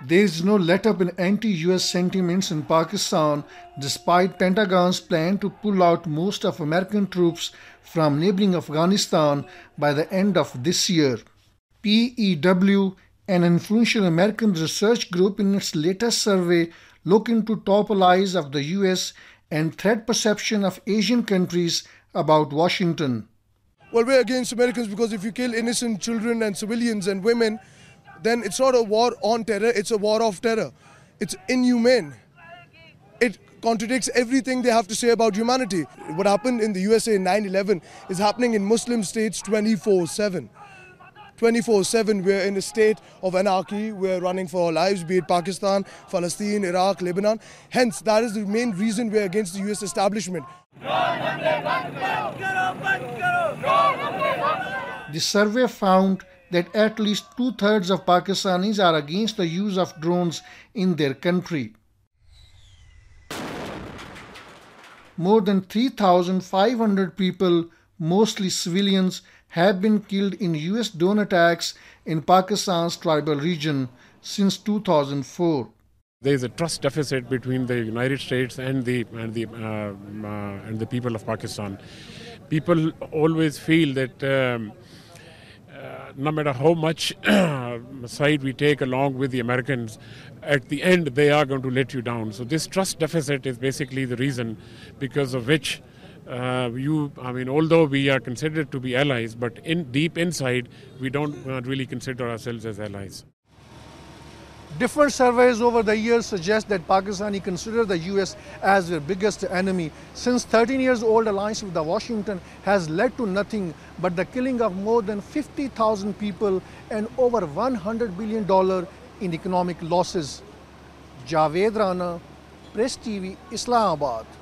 There is no let-up in anti-US sentiments in Pakistan despite Pentagon's plan to pull out most of American troops from neighboring Afghanistan by the end of this year. PEW, an influential American research group, in its latest survey looked into top allies of the US and threat perception of Asian countries about Washington. Well, we're against Americans because if you kill innocent children and civilians and women, then it's not a war on terror, it's a war of terror. It's inhumane. It contradicts everything they have to say about humanity. What happened in the USA in 9/11 is happening in Muslim states 24/7. 24/7, we're in a state of anarchy, we're running for our lives, be it Pakistan, Palestine, Iraq, Lebanon. Hence, that is the main reason we're against the US establishment. The survey found that at least two-thirds of Pakistanis are against the use of drones in their country. More than 3,500 people, mostly civilians, have been killed in US drone attacks in Pakistan's tribal region since 2004. There is a trust deficit between the United States and the people of Pakistan. People always feel that no matter how much side we take along with the Americans, at the end they are going to let you down. So this trust deficit is basically the reason because of which although we are considered to be allies, but deep inside we don't really consider ourselves as allies. Different surveys over the years suggest that Pakistani consider the US as their biggest enemy. Since 13 years old alliance with Washington has led to nothing but the killing of more than 50,000 people and over $100 billion in economic losses. Javed Rana, Press TV, Islamabad.